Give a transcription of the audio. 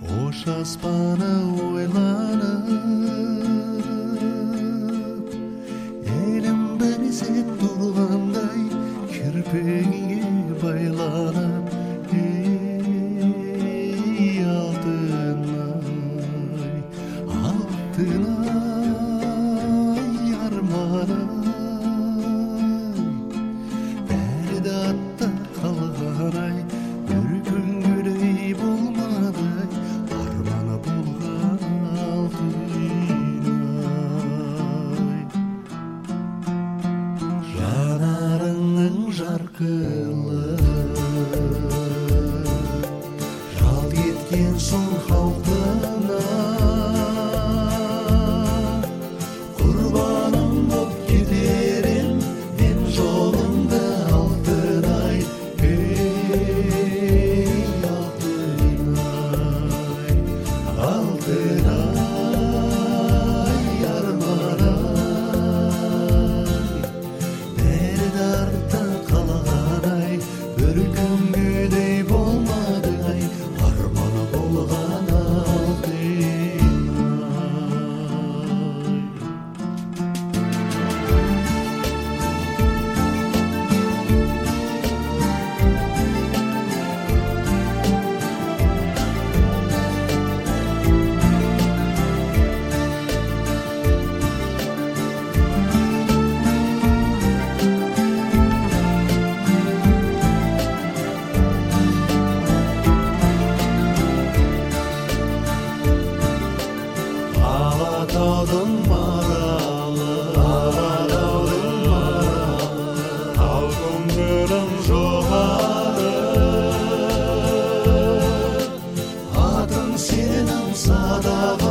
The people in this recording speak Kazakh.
Ош аспаны ойланып, елім бір сет тұрғандай, кірпегіге байланып, ей алтынай, алтынай арманым, бәрі де аттар қалғанай, бір күнгідей болмадай, арманы болған алтынай. Жанарыңның жарқылы, жалт еткен соң халқына, құрбаным боп кетерем мен жолыңда алтынай, ей алтынай, алтынай арманай, бәрі де артта қалғандай, бір күнгідей болмадай, арманы болған алтынай. Алатаудың маралы, тау көңілім жоғары, атың сенің садағаң.